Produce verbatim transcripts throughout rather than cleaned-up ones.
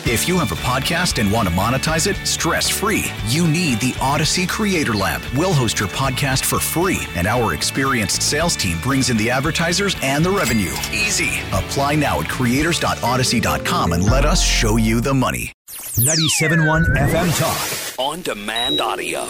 If you have a podcast and want to monetize it stress-free, you need the Odyssey Creator Lab. We'll host your podcast for free, and our experienced sales team brings in the advertisers and the revenue. Easy. Apply now at creators dot odyssey dot com and let us show you the money. ninety-seven point one F M Talk. On demand audio.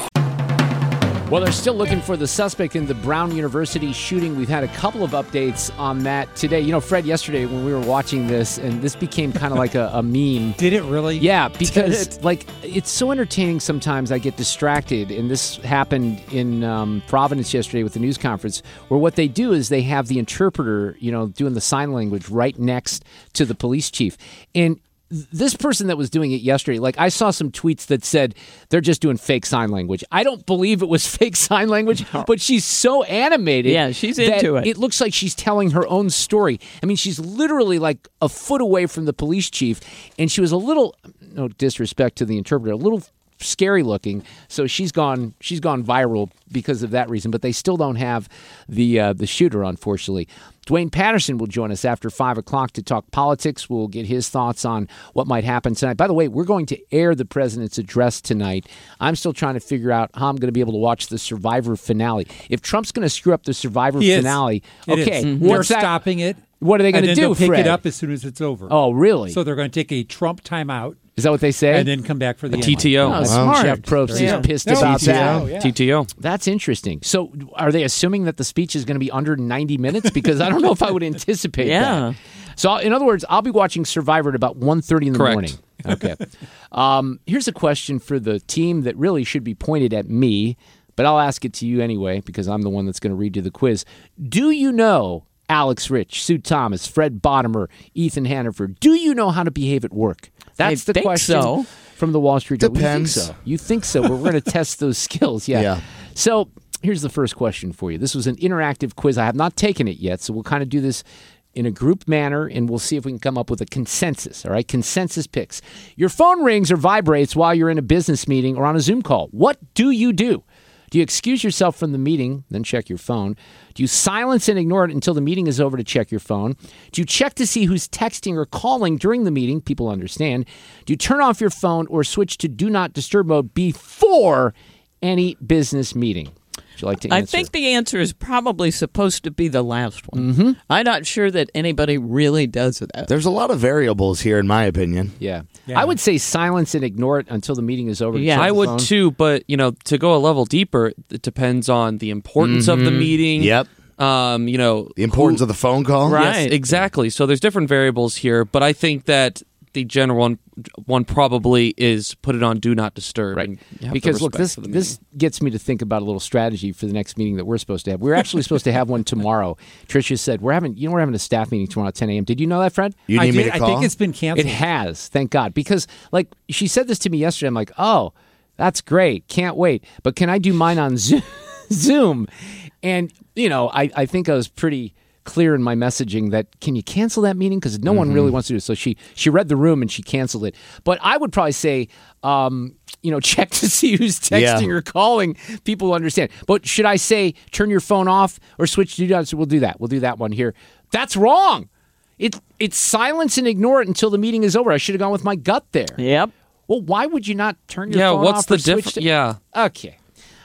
Well, they're still looking for the suspect in the Brown University shooting. We've had a couple of updates on that today. You know, Fred, yesterday when we were watching this, and this became kind of like a, a meme. Did it really? Yeah, because it? like it's so entertaining sometimes I get distracted. And this happened in um, Providence yesterday with the news conference, where what they do is they have the interpreter, you know, doing the sign language right next to the police chief. And this person that was doing it yesterday, like I saw some tweets that said they're just doing fake sign language. I don't believe it was fake sign language, but she's so animated. Yeah, she's that into it. It looks like she's telling her own story. I mean, she's literally like a foot away from the police chief, and she was a little, no disrespect to the interpreter, a little scary looking. So she's gone she's gone viral because of that reason, but they still don't have the uh, the shooter, unfortunately. Dwayne Patterson will join us after five o'clock to talk politics. We'll get his thoughts on what might happen tonight. By the way, we're going to air the president's address tonight. I'm still trying to figure out how I'm going to be able to watch the Survivor finale. If Trump's going to screw up the Survivor He is. finale, It okay. is. what's They're that- stopping it. What are they going to and do, then they'll pick Fred? it up as soon as it's over. Oh, really? So they're going to take a Trump timeout. Is that what they say? And then come back for the T T O. Oh, Wow. smart. Jeff Smart. Probst Yeah. is pissed No, about T T O, that. yeah. T T O. That's interesting. So are they assuming that the speech is going to be under ninety minutes? Because I don't know if I would anticipate Yeah. that. So in other words, I'll be watching Survivor at about one thirty in the Correct. morning. Okay. um, here's a question for the team that really should be pointed at me, but I'll ask it to you anyway because I'm the one that's going to read you the quiz. Do you know Alex Rich, Sue Thomas, Fred Bottomer, Ethan Hannaford? Do you know how to behave at work? That's I the think question so. from the Wall Street Journal. Depends. You think so? You think so? But we're going to test those skills. Yeah. Yeah. So here's the first question for you. This was an interactive quiz. I have not taken it yet, so we'll kind of do this in a group manner, and we'll see if we can come up with a consensus, all right? Consensus picks. Your phone rings or vibrates while you're in a business meeting or on a Zoom call. What do you do? Do you excuse yourself from the meeting, then check your phone? Do you silence and ignore it until the meeting is over to check your phone? Do you check to see who's texting or calling during the meeting? People understand. Do you turn off your phone or switch to do not disturb mode before any business meeting? Would you like to answer? I think the answer is probably supposed to be the last one. Mm-hmm. I'm not sure that anybody really does that. There's a lot of variables here, in my opinion. Yeah. Yeah. I would say silence and ignore it until the meeting is over. to Yeah. check I the would phone. too, but you know, to go a level deeper, it depends on the importance of the meeting. Yep. Um, you know, The importance who- of the phone call. Right. Yes, exactly. So there's different variables here, but I think that the general one, one probably is put it on do not disturb. Right. and have the Because look, respect this for the this meeting. gets me to think about a little strategy for the next meeting that we're supposed to have. We're actually supposed to have one tomorrow. Tricia said we're having you know we're having a staff meeting tomorrow at ten a.m. Did you know that, Fred? You I, need me did- to I call? think it's been It canceled. has, thank God. Because like she said this to me yesterday. I'm like, oh, that's great. Can't wait. But can I do mine on Zo- Zoom? And, you know, I, I think I was pretty clear in my messaging that can you cancel that meeting? Because no one really wants to do it. So she, she read the room and she canceled it. But I would probably say, um, you know, check to see who's texting Yeah. or calling. People understand. But should I say turn your phone off or switch to do not? So we'll do that. We'll do that one here. That's wrong. It, it's silence and ignore it until the meeting is over. I should have gone with my gut there. Yep. Well, why would you not turn your yeah, phone what's off the or switch difference? to- Yeah. Okay.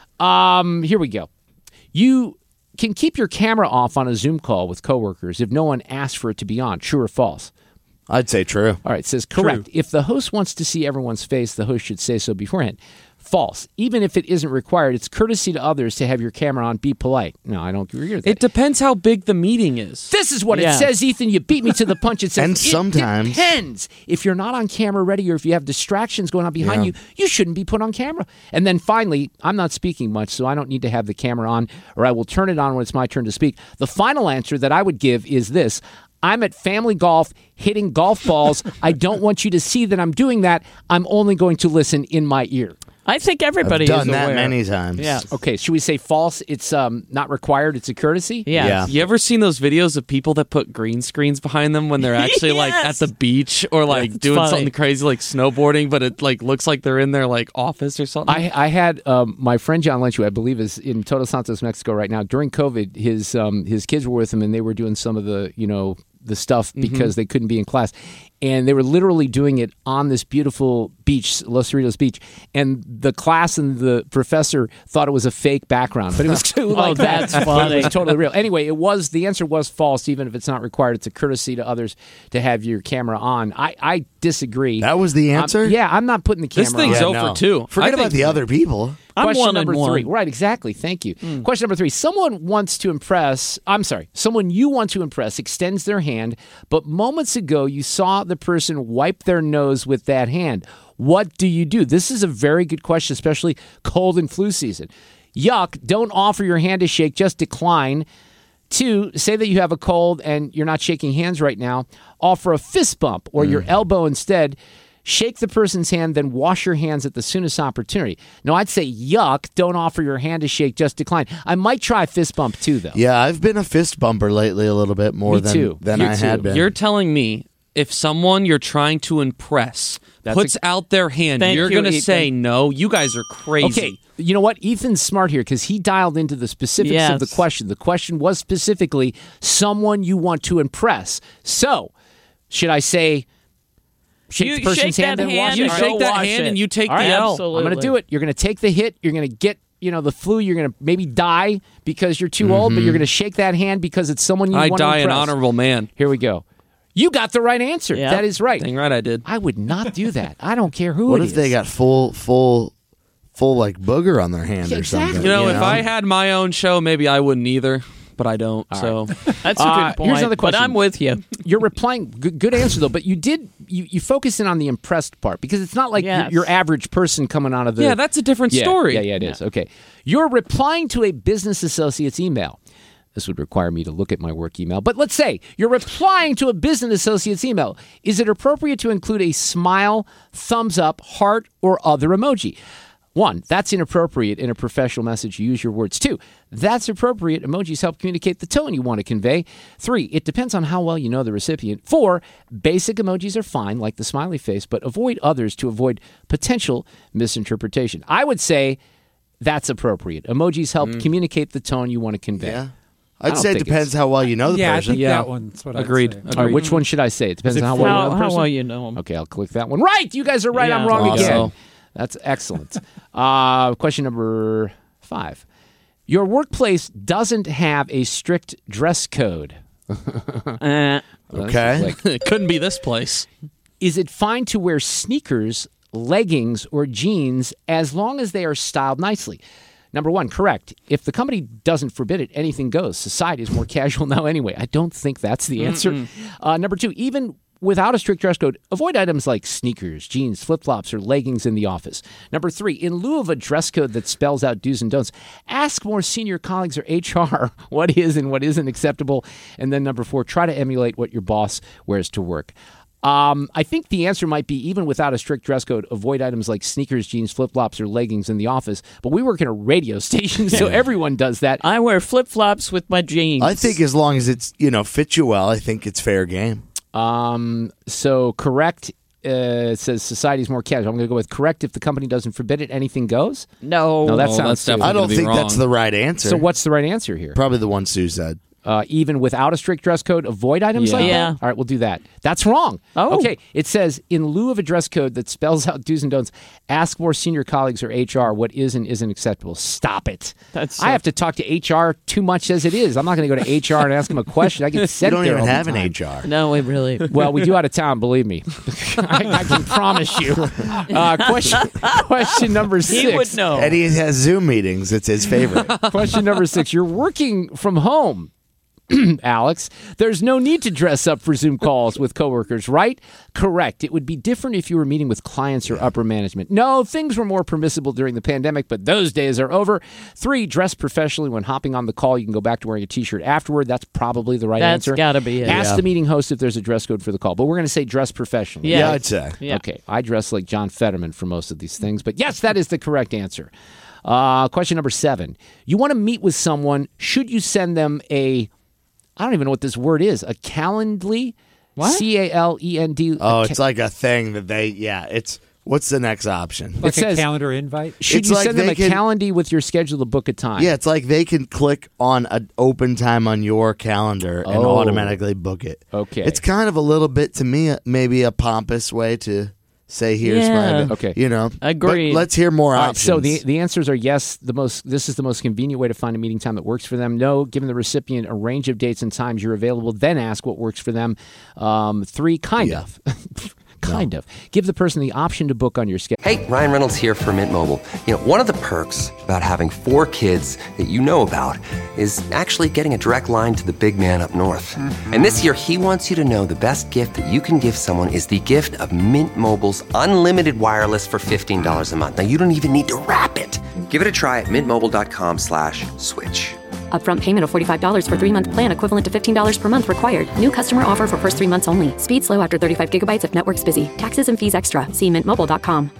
Um, here we go. You can keep your camera off on a Zoom call with coworkers if no one asks for it to be on. True or false? I'd say true. All right, it says correct. If the host wants to see everyone's face, the host should say so beforehand. False. Even if it isn't required, it's courtesy to others to have your camera on. Be polite. No, I don't agree with that. It depends how big the meeting is. This is what Yeah. it says, Ethan. You beat me to the punch. It says And it sometimes- depends. If you're not on camera ready or if you have distractions going on behind Yeah. you, you shouldn't be put on camera. And then finally, I'm not speaking much, so I don't need to have the camera on, or I will turn it on when it's my turn to speak. The final answer that I would give is this. I'm at family golf hitting golf balls. I don't want you to see that I'm doing that. I'm only going to listen in my ear. I think everybody I've done is that aware. many times. Yeah. Okay, should we say false? It's um, not required. It's a courtesy? Yeah. Yeah. You ever seen those videos of people that put green screens behind them when they're actually like at Yes. the beach or like It's doing funny. something crazy like snowboarding, but it like looks like they're in their like office or something? I, I had um, my friend John Lynch, who I believe is in Todos Santos, Mexico right now. During COVID, his um, his kids were with him, and they were doing some of the you know the stuff because they couldn't be in class. And they were literally doing it on this beautiful beach, Los Cerritos Beach. And the class and the professor thought it was a fake background, but it was too like Oh, that's that. funny. It was totally real. Anyway, it was the answer was false, even if it's not required. It's a courtesy to others to have your camera on. I, I disagree. That was the Um, answer? yeah, I'm not putting the camera This thing's on. Yeah, over no. two. Forget I about think- the other people. I'm Question one number and three. one. Right, exactly. Thank you. Question number three. Someone wants to impress, I'm sorry, someone you want to impress extends their hand, but moments ago you saw the person wipe their nose with that hand. What do you do? This is a very good question, especially cold and flu season. Yuck, don't offer your hand to shake, just decline. Two, say that you have a cold and you're not shaking hands right now. Offer a fist bump or your elbow instead. Shake the person's hand, then wash your hands at the soonest opportunity. No, I'd say yuck, don't offer your hand to shake, just decline. I might try a fist bump too, though. Yeah, I've been a fist bumper lately a little bit more Me than, too. than Me I too. had been. You're telling me if someone you're trying to impress That's puts a- out their hand, Thank you're you, going to Ethan. say no? You guys are crazy. Okay, you know what? Ethan's smart here because he dialed into the specifics of the Yes. question. The question was specifically someone you want to impress. So, should I say shake You the person's shake hand that and wash hand You it? and shake go that wash hand it. and you take All the right, L. absolutely. I'm going to do it. You're going to take the hit. You're going to get, you know, the flu. You're going to maybe die because you're too old, but you're going to shake that hand because it's someone you I want to die an impress. honorable man. Here we go. You got the right answer. Yeah. That is right. Dang right I did. I would not do that. I don't care who what it if is. they got full, full, full like booger on their hand Yeah, or something? exactly. You know, if I had my own show, maybe I wouldn't either, but I don't. so That's a Uh, good point. here's another But question. I'm with you. You're replying. Good, good answer though. But you did you, you focus in on the impressed part because it's not like Yes. your, your average person coming out of the yeah, that's a different yeah, story. Yeah, yeah, it is. Okay, you're replying to a business associate's email. This would require me to look at my work email. But let's say you're replying to a business associate's email. Is it appropriate to include a smile, thumbs up, heart, or other emoji? One, that's inappropriate in a professional message. You use your words. Two, that's appropriate. Emojis help communicate the tone you want to convey. Three, it depends on how well you know the recipient. Four, basic emojis are fine, like the smiley face, but avoid others to avoid potential misinterpretation. I would say that's appropriate. Emojis help communicate the tone you want to convey. Yeah. I I'd don't say it think depends it's- how well you know the yeah, I person. think Yeah. that one's what Agreed. I'd say. Agreed. All right, which one should I say? It depends Is it on how well you know How, the how person. well you know 'em. Okay, I'll click that one. Right, you guys are right. I'm Yeah. wrong Awesome. again. That's excellent. uh, question number five. Your workplace doesn't have a strict dress code. Uh, Okay. Like, It couldn't be this place. is it fine to wear sneakers, leggings, or jeans as long as they are styled nicely? Number one, correct. If the company doesn't forbid it, anything goes. Society is more casual now anyway. I don't think that's the answer. Uh, number two, even without a strict dress code, avoid items like sneakers, jeans, flip-flops, or leggings in the office. Number three, in lieu of a dress code that spells out do's and don'ts, ask more senior colleagues or H R what is and what isn't acceptable. And then number four, try to emulate what your boss wears to work. Um, I think the answer might be even without a strict dress code, avoid items like sneakers, jeans, flip-flops, or leggings in the office. But we work in a radio station, so everyone does that. I wear flip flops with my jeans. I think as long as it's, you know, fits you well, I think it's fair game. Um, so correct, uh, it says society is more casual. I'm going to go with correct. If the company doesn't forbid it, anything goes. no. No, that Oh, sounds that's stupid. definitely I don't gonna be think wrong. that's the right answer. So what's the right answer here? Probably the one Sue said. Uh, even without a strict dress code, avoid items Yeah. like Yeah. that? All right, we'll do that. That's wrong. Oh. Okay, it says, in lieu of a dress code that spells out do's and don'ts, ask more senior colleagues or H R what is and isn't acceptable. Stop it. That's I so- have to talk to H R too much as it is. I'm not going to go to H R and ask them a question. I get You sent don't there even all the have an time. H R. No, we really. Well, we do out of town, believe me. I, I can promise you. Uh, question, question number six. He would know. And he has Zoom meetings. It's his favorite. Question number six. You're working from home, Alex. There's no need to dress up for Zoom calls with coworkers, right? Correct. It would be different if you were meeting with clients or upper management. No, things were more permissible during the pandemic, but those days are over. Three, dress professionally when hopping on the call. You can go back to wearing a t-shirt afterward. That's probably the right That's answer. gotta be it. Ask Yeah. the meeting host if there's a dress code for the call, but we're going to say dress professionally. Yeah. Yeah, I'd say. Yeah. Okay, I dress like John Fetterman for most of these things, but yes, that is the correct answer. Uh, question number seven. You want to meet with someone, should you send them a, I don't even know what this word is, a Calendly? What? C A L E N D. Oh, a it's like a thing that they, yeah, it's What's the next option? Like It a says- calendar invite? Should It's you like send them they a can- calendar with your schedule to book a time? Yeah, it's like they can click on an open time on your calendar and Oh. automatically book it. Okay. It's kind of a little bit, to me, maybe a pompous way to say, here's Yeah. my, Okay. you know. Agreed. But let's hear more All right, options. so the the answers are yes. The most this is the most convenient way to find a meeting time that works for them. No, giving the recipient a range of dates and times you're available. Then ask what works for them. Um, three, kind Yeah. of, kind of. Give the person the option to book on your schedule. Hey, Ryan Reynolds here from Mint Mobile. You know, one of the perks about having four kids that you know about is actually getting a direct line to the big man up north. And this year, he wants you to know the best gift that you can give someone is the gift of Mint Mobile's unlimited wireless for fifteen dollars a month. Now, you don't even need to wrap it. Give it a try at mintmobile.com slash switch. Upfront payment of forty-five dollars for three-month plan equivalent to fifteen dollars per month required. New customer offer for first three months only. Speed slow after thirty-five gigabytes if network's busy. Taxes and fees extra. See mint mobile dot com.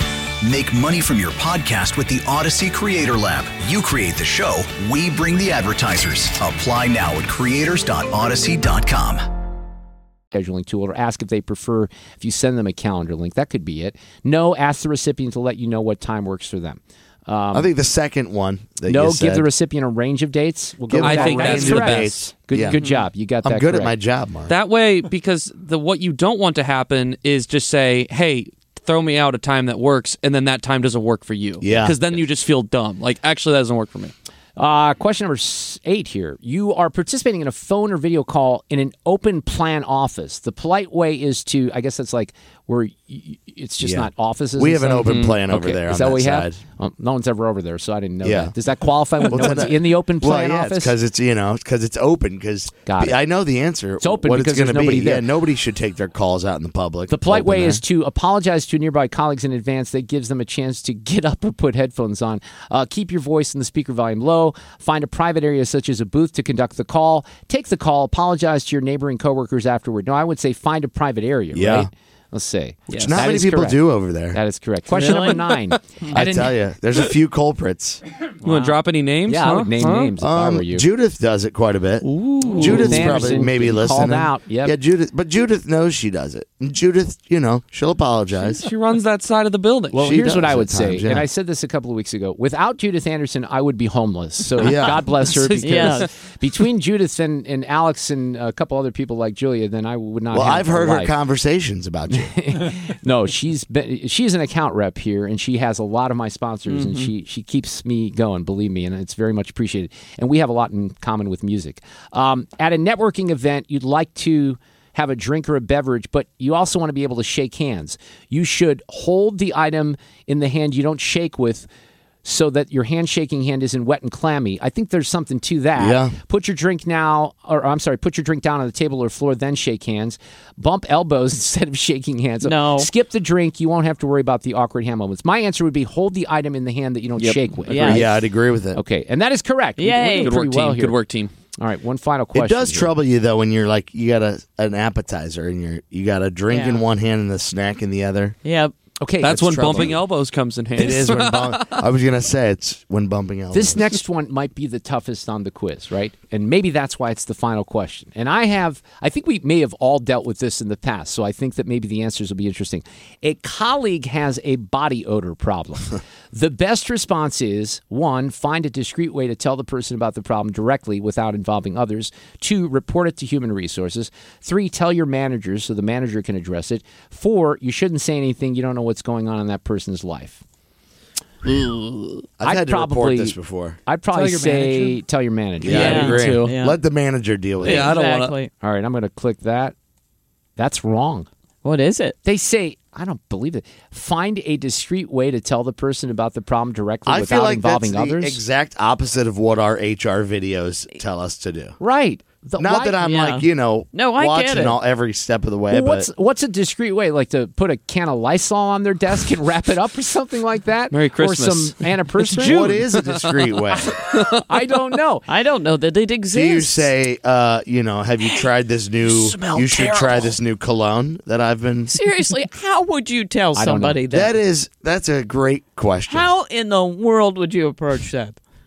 Make money from your podcast with the Odyssey Creator Lab. You create the show, we bring the advertisers. Apply now at creators dot odyssey dot com. Scheduling tool, or ask if they prefer if you send them a calendar link. That could be it. No, ask the recipient to let you know what time works for them. Um, I think the second one that no, you give said, the recipient a range of dates. We'll go Give with I that. think That that's is the correct. best. Good, Yeah. good job. You got that. I'm good at correct. my job, Mark. That way, because the what you don't want to happen is just say, hey, throw me out a time that works, and then that time doesn't work for you. Yeah. Because then you just feel dumb. Like, actually, that doesn't work for me. Uh, question number s- eight here. You are participating in a phone or video call in an open plan office. The polite way is to, I guess that's like where y- y- it's just Yeah. not offices. We and have an stuff? open plan over Okay. there Is on that that what we side. have? Um, no one's ever over there, so I didn't know Yeah. that. Does that qualify when Well, no to one's that- in the open plan well, yeah, office? because it's you know because it's open because Got it. I know the answer. It's open what because it's gonna there's nobody be. there. Yeah, nobody should take their calls out in the public. The polite Open way there. is to apologize to nearby colleagues in advance. That gives them a chance to get up or put headphones on. Uh, keep your voice and the speaker volume low. Find a private area such as a booth to conduct the call. Take the call. Apologize to your neighboring coworkers afterward. No, I would say find a private area, Yeah. right? Let's say. Which not That many is people correct. do over there. That is correct. Question Really? number nine. I tell you, there's a few culprits. You want to drop any names? Yeah, I huh? would name Huh? names if I Um, were you. Judith does it quite a bit. Judith's Anderson probably maybe getting listening. called out, yep. Yeah, Judith, but Judith knows she does it. And Judith, you know, she'll apologize. She runs that side of the building. Well, She here's what does I at would say, times, yeah. and I said this a couple of weeks ago. Without Judith Anderson, I would be homeless. So Yeah. God bless her. Because Yeah. between Judith and, and Alex and a couple other people like Julia, then I would not. Well, have I've heard a her life. conversations about you. No, she's been, she's an account rep here, and she has a lot of my sponsors, and she she keeps me going. Believe me, and it's very much appreciated. And we have a lot in common with music. Um, at a networking event, you'd like to have a drink or a beverage, but you also want to be able to shake hands. You should hold the item in the hand you don't shake with, so that your handshaking hand isn't wet and clammy. I think there's something to that. Yeah. Put your drink now, or I'm sorry, put your drink down on the table or floor, then shake hands. Bump elbows instead of shaking hands. No. Skip the drink. You won't have to worry about the awkward hand moments. My answer would be hold the item in the hand that you don't shake with. Yeah. Yeah, I'd agree with it. Okay, and that is correct. We- we're Yay. doing Good pretty work, well team. here. Good work, team. All right, one final question. It does here. trouble you though when you're like you got a an appetizer and you're you got a drink in Yeah. one hand and the snack in the other. Yeah. Okay, That's That's when troubling. bumping elbows comes in handy. It is when bump, I was gonna say it's when bumping elbows. This next one might be the toughest on the quiz, right? And maybe that's why it's the final question. And I have, I think we may have all dealt with this in the past, so I think that maybe the answers will be interesting. A colleague has a body odor problem. The best response is, one, find a discreet way to tell the person about the problem directly without involving others. Two, report it to human resources. Three, tell your manager so the manager can address it. Four, you shouldn't say anything. You don't know what's going on in that person's life. I've I'd had to probably- report this before. I'd probably Tell your say manager? tell your manager. Yeah, Yeah, I agree. too. Yeah. Let the manager deal with Yeah, it. I don't wanna- Exactly. All right, I'm going to click that. That's wrong. What is it? They say, I don't believe it. Find a discreet way to tell the person about the problem directly I without feel like involving that's others. the exact opposite of what our H R videos tell us to do. right. The- Not why- that I'm Yeah. like, you know, No, I get watching it. all every step of the way, Well, but what's what's a discreet way? Like to put a can of Lysol on their desk and wrap it up or something like that? Merry Or Christmas. some anniversary? what is a discreet way? I don't know. I don't know that it Do exists. you say, uh, you know, have you tried this new? smell You should try terrible. this new cologne that I've been. Seriously, how would you tell I don't know. somebody that? That is that's a great question. How in the world would you approach that?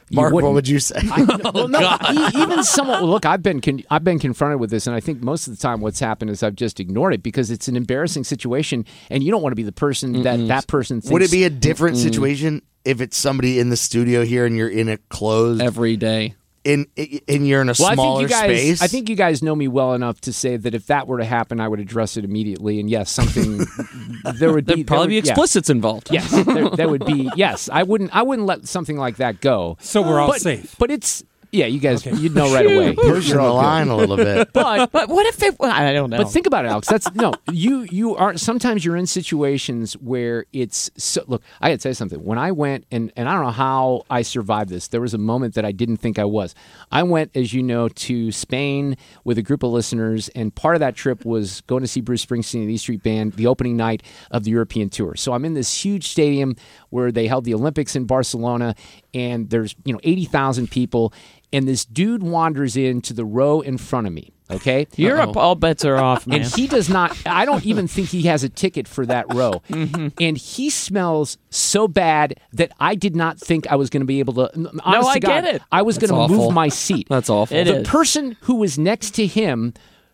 Mark, wouldn't. what would you say? I, well, no, e- even somewhat. Look, I've been con- I've been confronted with this, and I think most of the time, what's happened is I've just ignored it because it's an embarrassing situation, and you don't want to be the person Mm-mm. that that person thinks. Would it be a different Mm-mm. situation if it's somebody in the studio here and you're in a closed every day? In, and you're in a well, smaller I think you guys, space. I think you guys know me well enough to say that if that were to happen, I would address it immediately. And yes, something there would be There'd probably there would, be explicits yeah. involved. Yes, there, there would be. Yes, I wouldn't. I wouldn't let something like that go. So we're all but, safe. But it's. Yeah, you guys, Okay. you'd know right away. Pushing the line a little bit. But but what if it? I don't know. But think about it, Alex. That's no. You you are sometimes you're in situations where it's so. Look, I gotta tell you something. When I went and and I don't know how I survived this. There was a moment that I didn't think I was. I went, as you know, to Spain with a group of listeners, and part of that trip was going to see Bruce Springsteen and the E Street Band, the opening night of the European tour. So I'm in this huge stadium where they held the Olympics in Barcelona, and there's you know eighty thousand people. And this dude wanders into the row in front of me, okay? Europe, all bets are off, man. And he does not, I don't even think he has a ticket for that row. Mm-hmm. And he smells so bad that I did not think I was going to be able to, honest No, I to God, get it. I was going to awful. move my seat. That's awful. It the is. person who was next to him,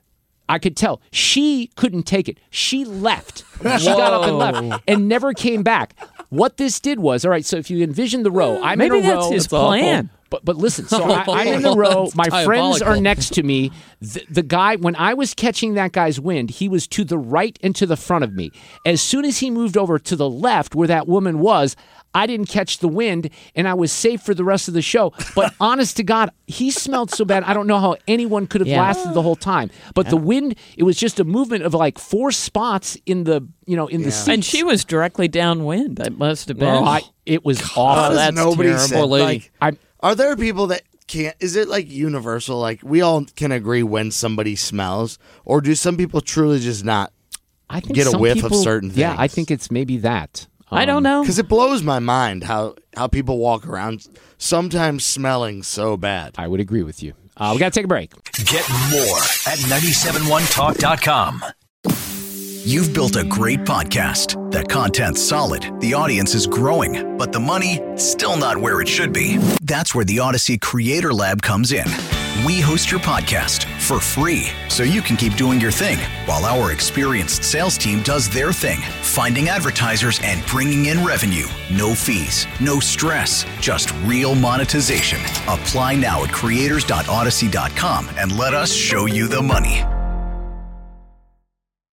I could tell, she couldn't take it. She left. She got up and left and never came back. What this did was, all right, so if you envision the row, I'm Maybe in a that's row. his That's awful. plan. But but listen, so I, I'm in the row. That's My friends are diabolical. next to me. The, the guy, when I was catching that guy's wind, he was to the right and to the front of me. As soon as he moved over to the left where that woman was, I didn't catch the wind, and I was safe for the rest of the show. But honest to God, he smelled so bad, I don't know how anyone could have Yeah. lasted the whole time. But the wind, it was just a movement of like four spots in the, you know, in the seats. And she was directly downwind. It must have been. Oh, I, it was How awful. does that's nobody terrible. say, Poor lady. like, I'm, are there people that can't? Is it like universal? Like we all can agree when somebody smells, or do some people truly just not? I think Get a some whiff of people- certain Yeah, I things. think it's maybe that. I Um, don't know. Because it blows my mind how how people walk around sometimes smelling so bad. I would agree with you. Uh, we got to take a break. Get more at nine seven one talk dot com. You've built a great podcast. The content's solid, the audience is growing, but the money, still not where it should be. That's where the Odyssey Creator Lab comes in. We host your podcast for free, so you can keep doing your thing, while our experienced sales team does their thing, finding advertisers and bringing in revenue. No fees, no stress, just real monetization. Apply now at creators dot odyssey dot com and let us show you the money.